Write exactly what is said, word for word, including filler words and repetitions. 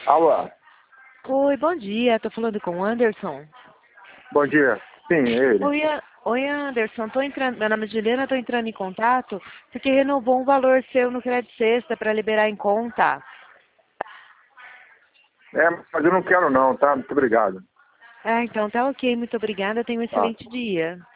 Alô? Oi, bom dia. Tô falando com o Anderson. Bom dia. Sim, é ele. Oi, A- Oi Anderson. Tô entrando, meu nome é Juliana, tô entrando em contato porque renovou um valor seu no Crédito Sexta para liberar em conta. É, mas eu não quero não, tá? Muito obrigado. Ah, então tá ok. Muito obrigada. Tenha um Tá. excelente dia.